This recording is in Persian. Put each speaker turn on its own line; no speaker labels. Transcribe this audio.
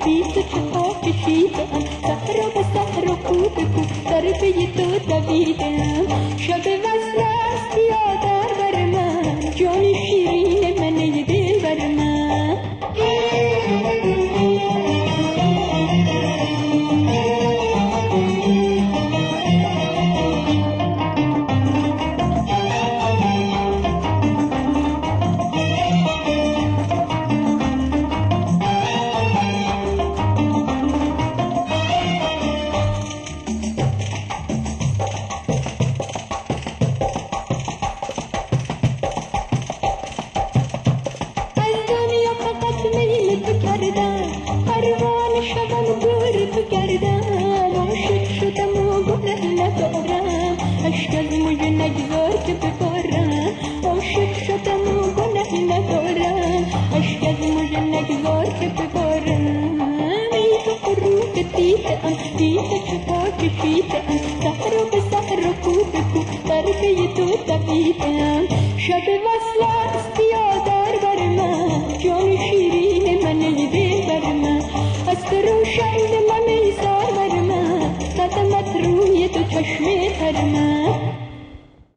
بی تو چه پا کشیدم سهر و سهر و کو به کو در پی تو دویدم شب وصل است یادار بر من جان شیرین من ای دل بر من پروانه شدم دور تو گردم عاشق شدم و گناه ندارم اشک از مژه نگذار که ببارم عاشق شدم و گناه ندارم اشک از مژه نگذار که ببارم ای تو غروب دیده‌ام دیده چه پا کشیده‌ام سحر و به سحر و کو به کو در پی تو دویده‌ام شب وصل است یادار بر من جان شیرین من ای دل بر من از تو روشن